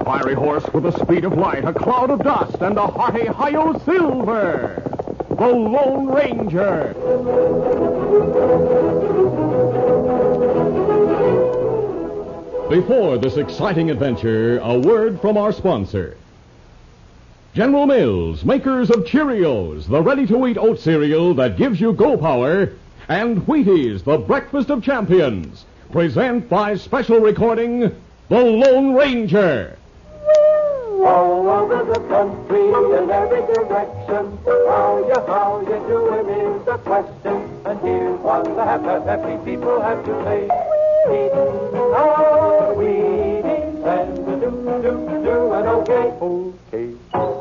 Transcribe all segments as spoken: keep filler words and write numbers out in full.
fiery horse with the speed of light, a cloud of dust, and a hearty Hi-Yo Silver, the Lone Ranger. Before this exciting adventure, a word from our sponsor. General Mills, makers of Cheerios, the ready-to-eat oat cereal that gives you go power, and Wheaties, the breakfast of champions, present by special recording, The Lone Ranger. All over the country, in every direction, how you, how you doing is the question. And here's what the happy, happy people have to say. Eating our Wheaties and the do, do, do, and okay. Okay.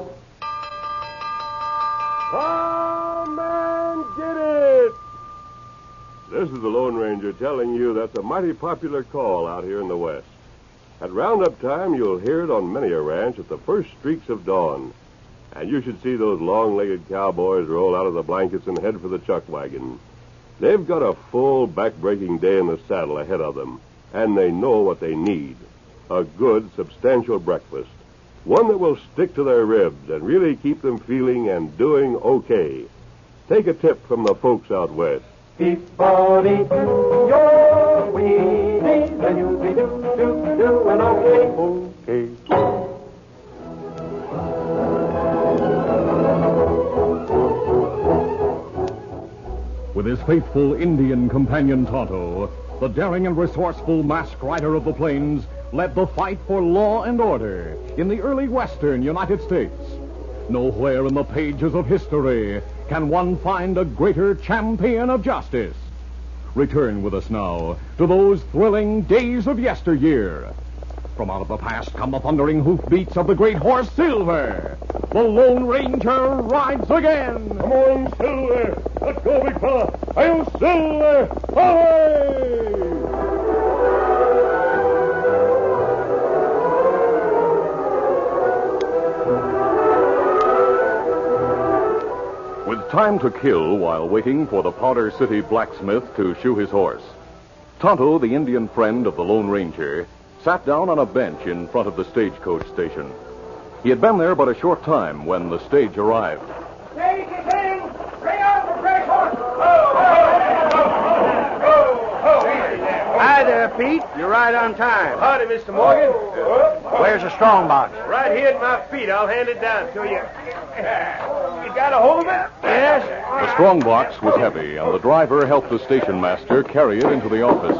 Come and get it! This is the Lone Ranger telling you that's a mighty popular call out here in the West. At roundup time, you'll hear it on many a ranch at the first streaks of dawn. And you should see those long-legged cowboys roll out of the blankets and head for the chuck wagon. They've got a full, back-breaking day in the saddle ahead of them, and they know what they need. A good, substantial breakfast. One that will stick to their ribs and really keep them feeling and doing okay. Take a tip from the folks out west. Keep on eating your Wheaties, and you'll be do, do, do, and okay. Okay. With his faithful Indian companion Tonto, the daring and resourceful masked rider of the plains led the fight for law and order in the early western United States. Nowhere in the pages of history can one find a greater champion of justice. Return with us now to those thrilling days of yesteryear. From out of the past come the thundering hoofbeats of the great horse Silver. The Lone Ranger rides again. Come on, Silver. Let's go, big fella. Hi-yo, Silver. Away! With time to kill while waiting for the Powder City blacksmith to shoe his horse, Tonto, the Indian friend of the Lone Ranger, sat down on a bench in front of the stagecoach station. He had been there but a short time when the stage arrived. Stage is in! Bring out the fresh horse! Hi there, Pete. You're right on time. Howdy, Mister Morgan. Where's the strong box? Right here at my feet. I'll hand it down to you. You got a hold of it? Yes. The strong box was heavy, and the driver helped the station master carry it into the office.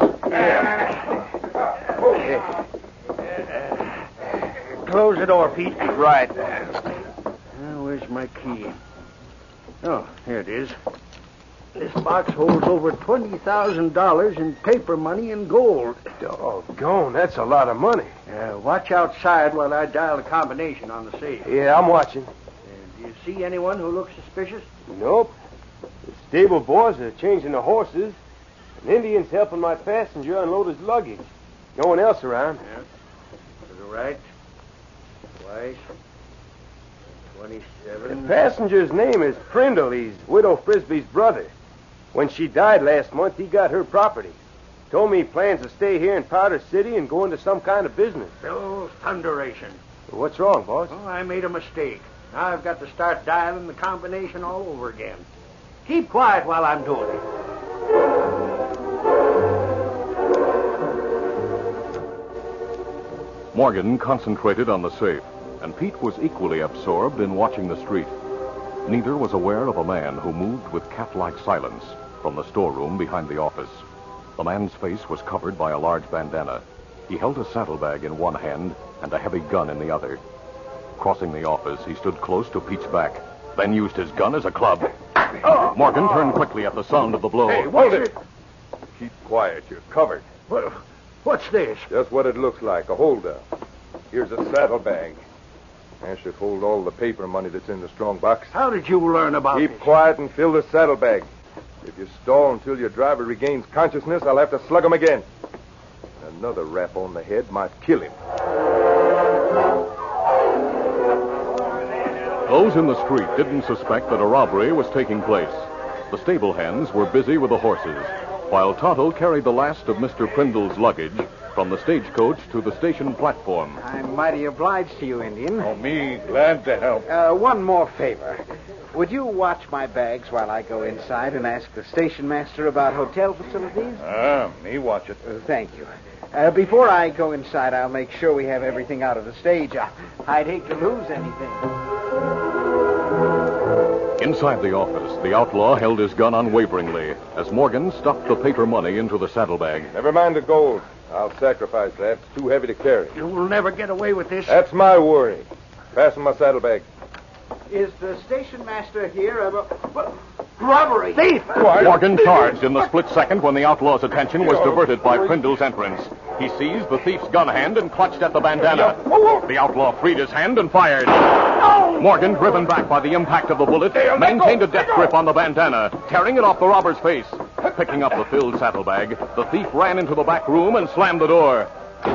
Close the door, Pete. Right. Now, where's my key? Oh, here it is. This box holds over twenty thousand dollars in paper money and gold. Doggone, that's a lot of money. Uh, watch outside while I dial the combination on the safe. Yeah, I'm watching. Uh, do you see anyone who looks suspicious? Nope. The stable boys are changing the horses. An Indian's helping my passenger unload his luggage. No one else around. Yeah. To the right. Twice. Twenty-seven. The passenger's name is Prindle. He's Widow Frisbee's brother. When she died last month, he got her property. Told me he plans to stay here in Powder City and go into some kind of business. Oh, thunderation. What's wrong, boss? Oh, I made a mistake. Now I've got to start dialing the combination all over again. Keep quiet while I'm doing it. Morgan concentrated on the safe, and Pete was equally absorbed in watching the street. Neither was aware of a man who moved with cat-like silence from the storeroom behind the office. The man's face was covered by a large bandana. He held a saddlebag in one hand and a heavy gun in the other. Crossing the office, he stood close to Pete's back, then used his gun as a club. Morgan turned quickly at the sound of the blow. Hey, what's it? Keep quiet. You're covered. What, what's this? Just what it looks like, a holdup. Here's a saddlebag. That should hold all the paper money that's in the strong box. How did you learn about Keep this? quiet and fill the saddlebag. If you stall until your driver regains consciousness, I'll have to slug him again. Another rap on the head might kill him. Those in the street didn't suspect that a robbery was taking place. The stable hands were busy with the horses, while Tonto carried the last of Mister Prindle's luggage from the stagecoach to the station platform. I'm mighty obliged to you, Indian. Oh, me glad to help. Uh, one more favor. Would you watch my bags while I go inside and ask the station master about hotel facilities? Ah, me watch it. Uh, thank you. Uh, before I go inside, I'll make sure we have everything out of the stage. I, I'd hate to lose anything. Inside the office, the outlaw held his gun unwaveringly as Morgan stuffed the paper money into the saddlebag. Never mind the gold. I'll sacrifice that. It's too heavy to carry. You'll never get away with this. That's my worry. Fasten my saddlebag. Is the station master here? Uh, uh, robbery! Thief! Morgan charged in the split second when the outlaw's attention was diverted by Prindle's entrance. He seized the thief's gun hand and clutched at the bandana. The outlaw freed his hand and fired. Morgan, driven back by the impact of the bullet, maintained a death grip on the bandana, tearing it off the robber's face. Picking up the filled saddlebag, the thief ran into the back room and slammed the door.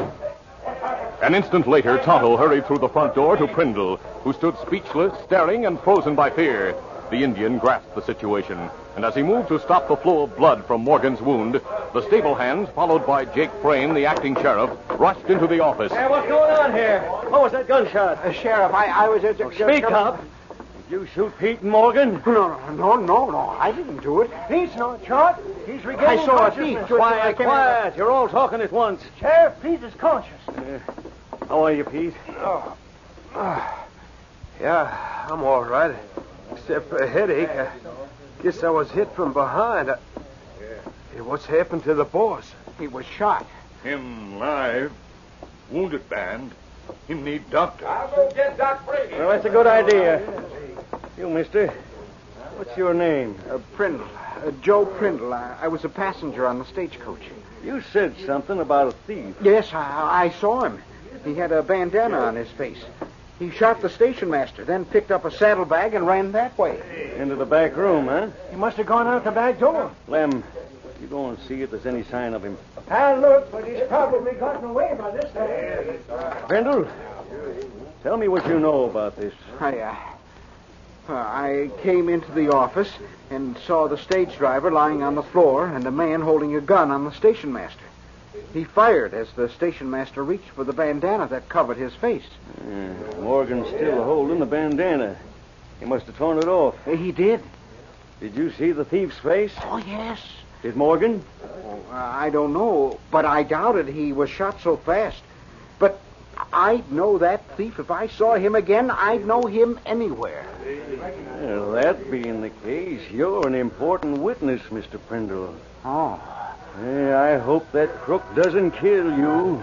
An instant later, Tonto hurried through the front door to Prindle, who stood speechless, staring and frozen by fear. The Indian grasped the situation, and as he moved to stop the flow of blood from Morgan's wound, the stable hands, followed by Jake Frame, the acting sheriff, rushed into the office. Hey, what's going on here? What was that gunshot? Uh, Sheriff, I, I was... Uh, Oh, speak up. Did you shoot Pete and Morgan? No, no, no, no. I didn't do it. Pete's not shot. He's regaining I saw a consciousness. thief. Quiet, quiet. You're all talking at once. Sheriff, Pete is conscious. Uh, how are you, Pete? Oh. Uh, yeah, I'm all right. Except for a headache. I guess I was hit from behind. I... Hey, what's happened to the boss? He was shot. Him live. Wounded band. Him need doctor. I'll go get Doc Brady. Well, that's a good idea. You, mister, what's your name? Uh, Prindle. Uh, Joe Prindle. I, I was a passenger on the stagecoach. You said something about a thief. Yes, I, I saw him. He had a bandana on his face. He shot the station master, then picked up a saddlebag and ran that way. Into the back room, huh? He must have gone out the back door. Lem, you go and see if there's any sign of him. I looked, but he's probably gotten away by this time. Brindle, tell me what you know about this. I, uh, uh, I came into the office and saw the stage driver lying on the floor and a man holding a gun on the station master. He fired as the station master reached for the bandana that covered his face. Yeah, Morgan's still holding the bandana. He must have torn it off. He did. Did you see the thief's face? Oh, yes. Did Morgan? Oh, I don't know, but I doubted he was shot so fast. But I'd know that thief. If I saw him again, I'd know him anywhere. Well, that being the case, you're an important witness, Mister Prindle. Oh. Yeah, I hope that crook doesn't kill you.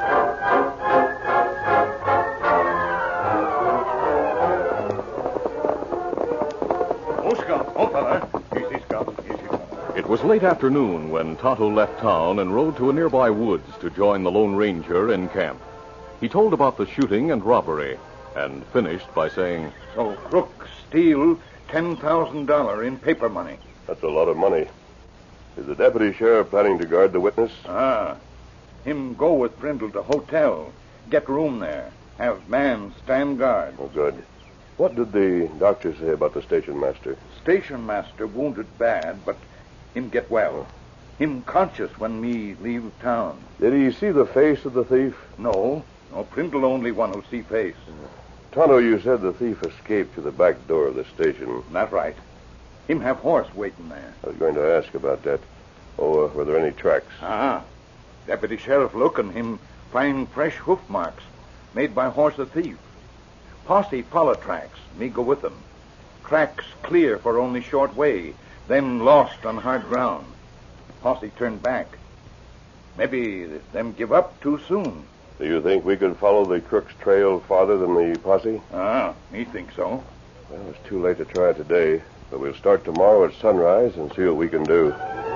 Oscar, oh, fella. Easy, Scott. Easy, fella. It was late afternoon when Tonto left town and rode to a nearby woods to join the Lone Ranger in camp. He told about the shooting and robbery, and finished by saying, So crook steal ten thousand dollars in paper money. That's a lot of money. Is the deputy sheriff planning to guard the witness? Ah. Him go with Prindle to hotel. Get room there. Have man stand guard. Oh, good. What did the doctor say about the station master? Station master wounded bad, but him get well. Him conscious when me leave town. Did he see the face of the thief? No. No, Prindle only one who see face. Tonto, you said the thief escaped to the back door of the station. Not right. Him have horse waiting there. I was going to ask about that. Oh, uh, were there any tracks? Ah. Deputy sheriff look and him find fresh hoof marks made by horse of thief. Posse follow tracks. Me go with them. Tracks clear for only short way, then lost on hard ground. Posse turned back. Maybe them give up too soon. Do you think we could follow the crook's trail farther than the posse? Ah, me think so. Well, it's too late to try today, but we'll start tomorrow at sunrise and see what we can do.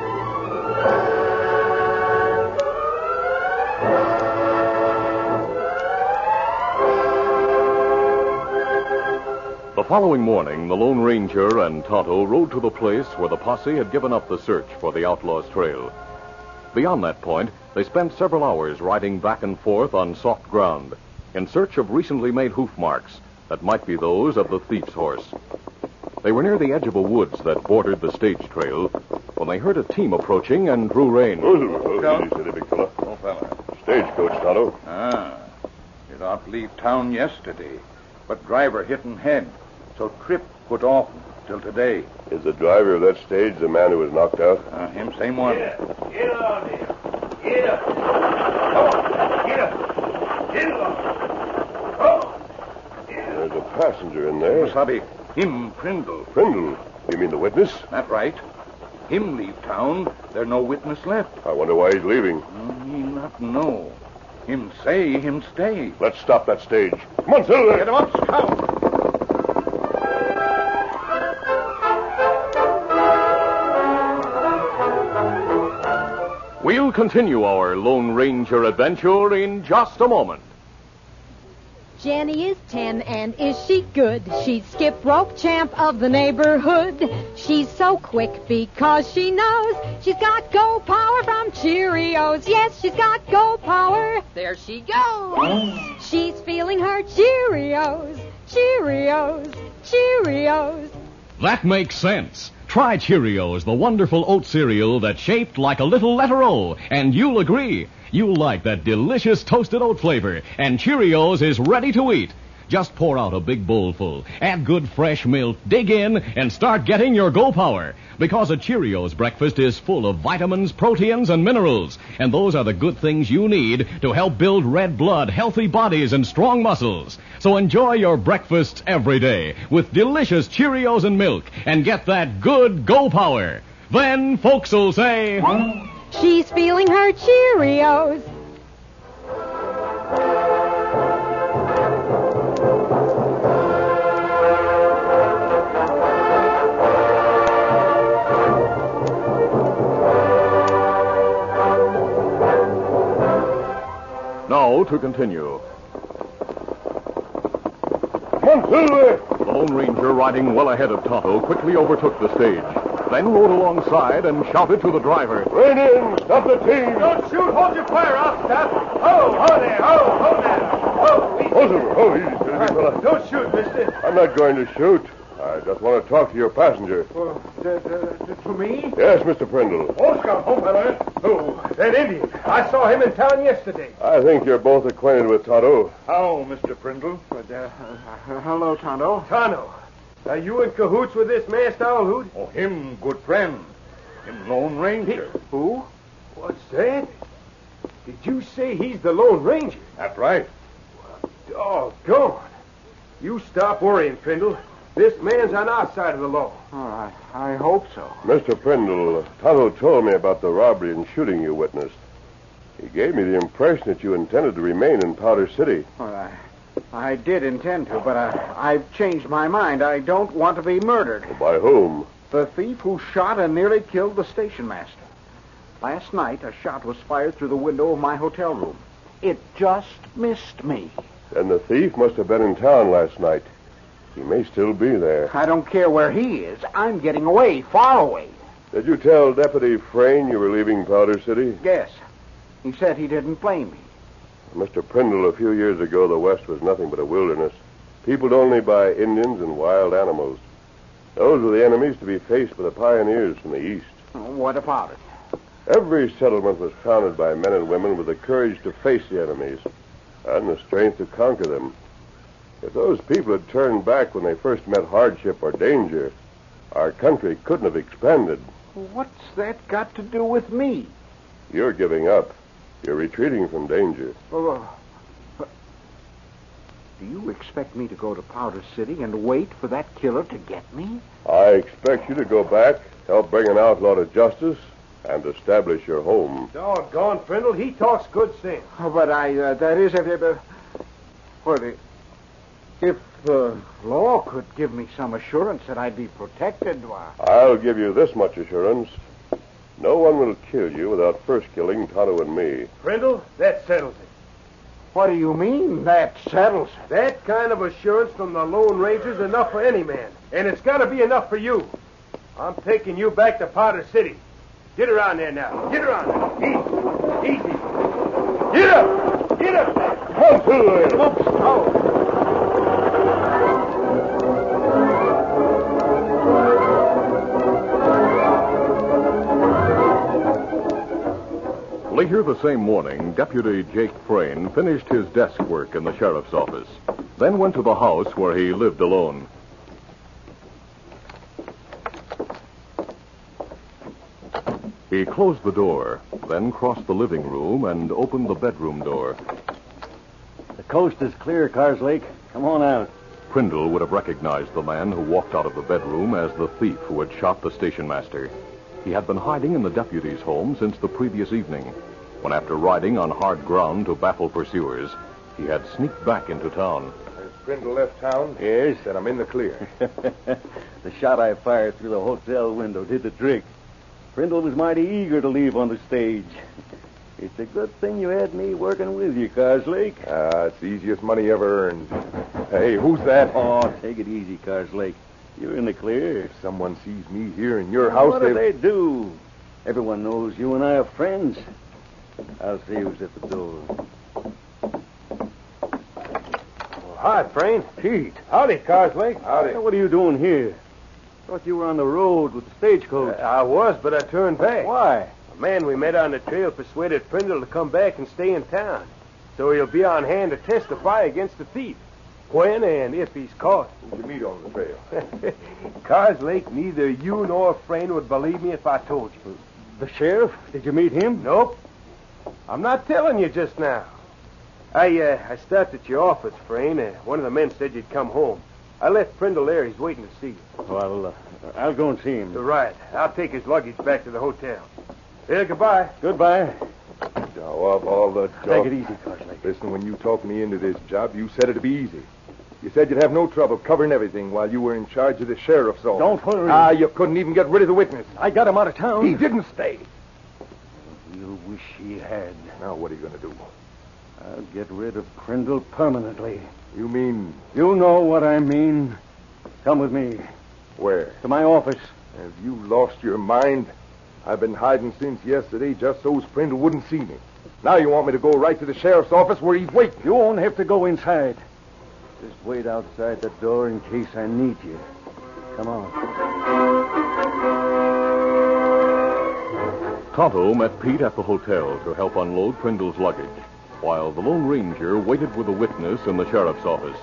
The following morning, the Lone Ranger and Tonto rode to the place where the posse had given up the search for the outlaw's trail. Beyond that point, they spent several hours riding back and forth on soft ground in search of recently made hoof marks that might be those of the thief's horse. They were near the edge of a woods that bordered the stage trail when they heard a team approaching and drew rein. Oh, easy, steady, big fella. Oh, fella. Stagecoach, Tonto. Ah. It ought to leave town yesterday, but driver hit in head, so trip put off till today. Is the driver of that stage the man who was knocked out? Uh, him same one. Get up. Get on there. Get up. Come on. Get up. Get along. Come on. There's a passenger in there. Wasabi, him Prindle. Prindle. You mean the witness? That right. Him leave town, there no witness left. I wonder why he's leaving. Mm, he not know. Him say him stay. Let's stop that stage. Come on, Silver. Get him up, Scout. We'll continue our Lone Ranger adventure in just a moment. Jenny is ten, and is she good? She's skip rope champ of the neighborhood. She's so quick because she knows she's got go power from Cheerios. Yes, she's got go power. There she goes. She's feeling her Cheerios, Cheerios, Cheerios. That makes sense. Try Cheerios, the wonderful oat cereal that's shaped like a little letter O, and you'll agree. You'll like that delicious toasted oat flavor, and Cheerios is ready to eat. Just pour out a big bowl full, add good fresh milk, dig in, and start getting your go power. Because a Cheerios breakfast is full of vitamins, proteins, and minerals, and those are the good things you need to help build red blood, healthy bodies, and strong muscles. So enjoy your breakfasts every day with delicious Cheerios and milk, and get that good go power. Then folks'll say, she's feeling her Cheerios. Now to continue. Come on, Silver. The Lone Ranger, riding well ahead of Tonto, quickly overtook the stage, then rode alongside and shouted to the driver. Rein in. Stop the team. Don't shoot. Hold your fire. I'll stop. Ho, ho there. Ho, ho there. Ho, easy. Oh, Silver. Oh, easy, steady, fella. Don't shoot, mister. I'm not going to shoot. I just want to talk to your passenger. Uh, to, to, to me? Yes, Mister Prindle. Oh, Scout, home, fella. Oh, that Indian. I saw him in town yesterday. I think you're both acquainted with Tonto. How, Mister Prindle? But, uh, uh, hello, Tonto. Tonto, are you in cahoots with this masked owl hoot? Oh, him good friend. Him Lone Ranger. Who? What's that? Did you say he's the Lone Ranger? That's right. Doggone. You stop worrying, Prindle. This man's on our side of the law. Oh, I, I hope so. Mister Prindle, Tonto told me about the robbery and shooting you witnessed. He gave me the impression that you intended to remain in Powder City. Well, I, I did intend to, but I, I've changed my mind. I don't want to be murdered. By whom? The thief who shot and nearly killed the station master. Last night, a shot was fired through the window of my hotel room. It just missed me. Then the thief must have been in town last night. He may still be there. I don't care where he is. I'm getting away, far away. Did you tell Deputy Frayne you were leaving Powder City? Yes. He said he didn't blame me. Mister Prindle, a few years ago, the West was nothing but a wilderness, peopled only by Indians and wild animals. Those were the enemies to be faced by the pioneers from the East. What about it? Every settlement was founded by men and women with the courage to face the enemies and the strength to conquer them. If those people had turned back when they first met hardship or danger, our country couldn't have expanded. What's that got to do with me? You're giving up. You're retreating from danger. Well, uh, do you expect me to go to Powder City and wait for that killer to get me? I expect you to go back, help bring an outlaw to justice, and establish your home. Doggone, Prindle, he talks good sense. Oh, but I, uh, that is, if, uh, well, if the law could give me some assurance that I'd be protected, why... I'll give you this much assurance. No one will kill you without first killing Tonto and me. Prindle, that settles it. What do you mean, that settles it? That kind of assurance from the Lone Ranger's enough for any man. And it's got to be enough for you. I'm taking you back to Powder City. Get around there now. Get around there. Easy. Easy. Get up. Get up. Come to it. Oops. Oh. Later Later the same morning, Deputy Jake Frayne finished his desk work in the sheriff's office, then went to the house where he lived alone. He closed the door, then crossed the living room and opened the bedroom door. The coast is clear, Carslake. Come on out. Prindle would have recognized the man who walked out of the bedroom as the thief who had shot the station master. He had been hiding in the deputy's home since the previous evening, when after riding on hard ground to baffle pursuers, he had sneaked back into town. Has Prindle left town? Yes. Then I'm in the clear. The shot I fired through the hotel window did the trick. Prindle was mighty eager to leave on the stage. It's a good thing you had me working with you, Carslake. Ah, it's the easiest money ever earned. Hey, who's that? Oh, take it easy, Carslake. You're in the clear. If someone sees me here in your house, What do they do? Everyone knows you and I are friends. I'll see who's at the door. Well, hi, Frayne. Pete. Howdy, Carslake. Howdy. What are you doing here? Thought you were on the road with the stagecoach. Uh, I was, but I turned back. Why? A man we met on the trail persuaded Prindle to come back and stay in town, so he'll be on hand to testify against the thief, when and if he's caught. Who'd you meet on the trail? Carslake, neither you nor Frayne would believe me if I told you. The sheriff? Did you meet him? Nope. I'm not telling you just now. I uh, I stopped at your office, Frayne. Uh, one of the men said you'd come home. I left Prindle there. He's waiting to see you. Well, uh, I'll go and see him. Right. I'll take his luggage back to the hotel. Yeah, goodbye. Goodbye. Now, of all the Take job... it easy, Carslake. Listen, when you talked me into this job, you said it'd be easy. You said you'd have no trouble covering everything while you were in charge of the sheriff's office. Don't hurry. Ah, you couldn't even get rid of the witness. I got him out of town. He didn't stay. You wish he had. Now, what are you going to do? I'll get rid of Prindle permanently. You mean You know what I mean. Come with me where? to my office. Have you lost your mind? I've been hiding since yesterday just so's Prindle wouldn't see me. Now you want me to go right to the sheriff's office where he's waiting. You won't have to go inside. Just wait outside the door in case I need you. Come on. Tonto met Pete at the hotel to help unload Prindle's luggage, while the Lone Ranger waited with a witness in the sheriff's office.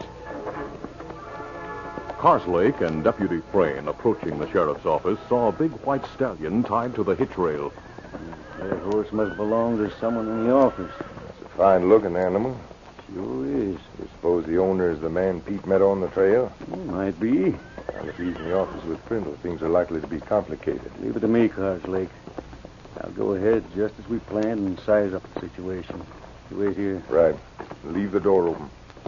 Carslake and Deputy Frayne, approaching the sheriff's office, saw a big white stallion tied to the hitch rail. That horse must belong to someone in the office. It's a fine-looking animal. Sure is. You suppose the owner is the man Pete met on the trail? Well, might be. Well, if he's in the office with Prindle, things are likely to be complicated. Leave it to me, Carslake. I'll go ahead just as we planned and size up the situation. You wait here. Right. Leave the door open.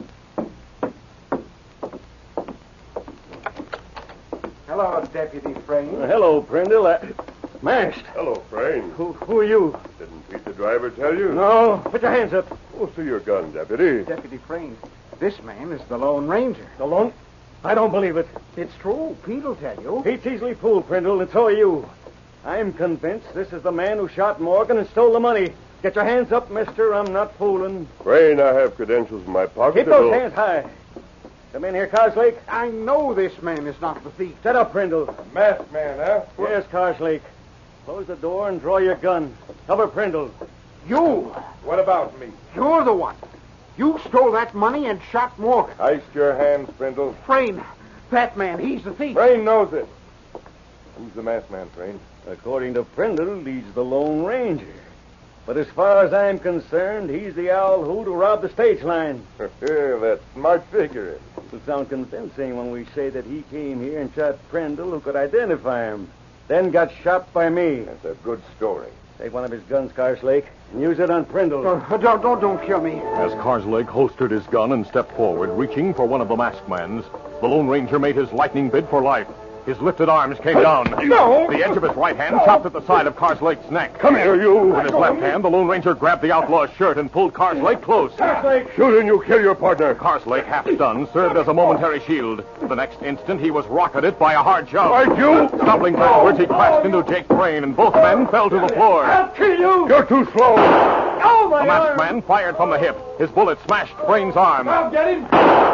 Hello, Deputy Frayne. Uh, hello, Prindle. Uh, Masked. Hello, Frayne. Who, who are you? Didn't Pete the driver tell you? No. Put your hands up. Oh, see your gun, Deputy. Deputy Frayne, this man is the Lone Ranger. The Lone? I don't believe it. It's true. Pete'll tell you. Pete's easily fooled, Prindle, and so are you. I'm convinced this is the man who shot Morgan and stole the money. Get your hands up, mister. I'm not fooling. Frayne, I have credentials in my pocket. Keep those hands high. Come in here, Carslake. I know this man is not the thief. Set up, Prindle. Masked man, huh? Yes, Carslake. Close the door and draw your gun. Cover Prindle. You. What about me? You're the one. You stole that money and shot Morgan. Iced your hands, Prindle. Frayne, that man, he's the thief. Frayne knows it. Who's the masked man, Frayne? According to Prindle, he's the Lone Ranger. But as far as I'm concerned, he's the owl who to rob the stage line. That's smart figuring. It'll sound convincing when we say that he came here and shot Prindle, who could identify him, then got shot by me. That's a good story. Take one of his guns, Carslake, and use it on Prindle. Oh, don't, don't, don't kill me. As Carslake holstered his gun and stepped forward, reaching for one of the masked men's, the Lone Ranger made his lightning bid for life. His lifted arms came down. No! The edge of his right hand chopped at the side of Carslake's neck. Come here, you! With his left hand, the Lone Ranger grabbed the outlaw's shirt and pulled Carslake close. Carslake! Shoot and you kill your partner. Carslake, half stunned, served as a momentary shield. The next instant, he was rocketed by a hard shove. Right, you! Stumbling backwards, he crashed into Jake Frayne, and both men fell to the floor. I'll kill you! You're too slow. Oh, my The masked arm! man fired from the hip. His bullet smashed Frayne's arm. I'll get him!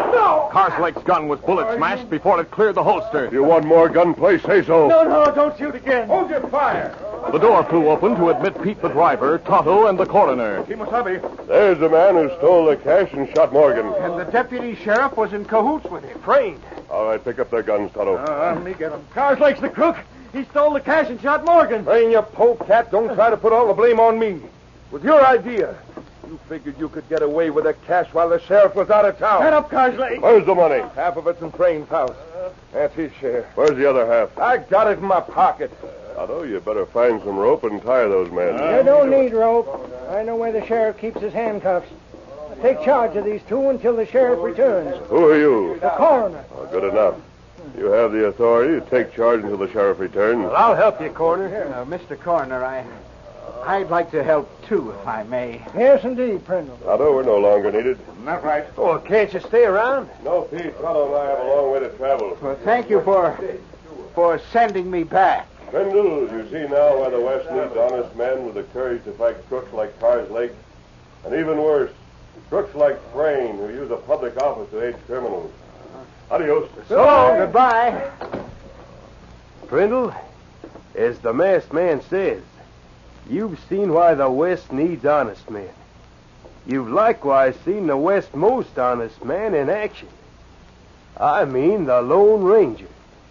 No! Carslake's gun was bullet smashed before it cleared the holster. If you want more gunplay, say so. No, no, don't shoot again. Hold your fire. The door flew open to admit Pete the driver, Tonto, and the coroner. Kimosabe. There's the man who stole the cash and shot Morgan. And the deputy sheriff was in cahoots with him. Trained. All right, pick up their guns, Tonto. Uh, let me get him. Carslake's the crook. He stole the cash and shot Morgan. Train your polecat. Don't try to put all the blame on me. It was your idea. You figured you could get away with the cash while the sheriff was out of town. Shut up, Carslake. Where's the money? Half of it's in Train's house. That's his share. Where's the other half? I got it in my pocket. Tonto, you better find some rope and tie those men. You don't need rope. I know where the sheriff keeps his handcuffs. Take charge of these two until the sheriff returns. Who are you? The coroner. Oh, good enough. You have the authority to take charge until the sheriff returns. Well, I'll help you, Coroner. Uh, Mister Coroner, I, I'd like to help, too, if I may. Yes, indeed, Prindle. Tonto, we're no longer needed. Not right. Oh, can't you stay around? No, Pete. Tonto and I have a long way to travel. Well, thank you for, for sending me back. Prindle, you see now why the West needs honest men with the courage to fight crooks like Carslake. And even worse, crooks like Frayne, who use a public office to aid criminals. Adios. So long. Goodbye. Prindle, as the masked man says, you've seen why the West needs honest men. You've likewise seen the West's most honest man in action. I mean the Lone Ranger.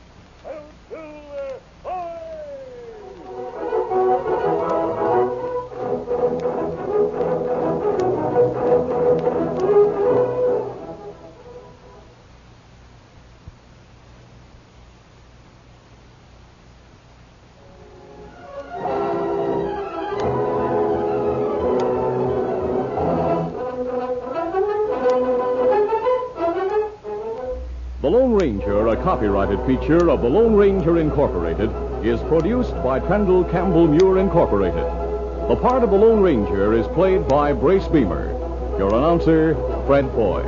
The Lone Ranger, a copyrighted feature of the Lone Ranger Incorporated, is produced by Pendle Campbell Muir Incorporated. The part of the Lone Ranger is played by Brace Beamer. Your announcer, Fred Foy.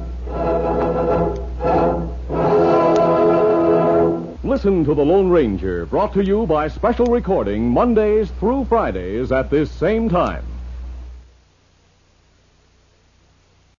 Listen to The Lone Ranger, brought to you by special recording Mondays through Fridays at this same time.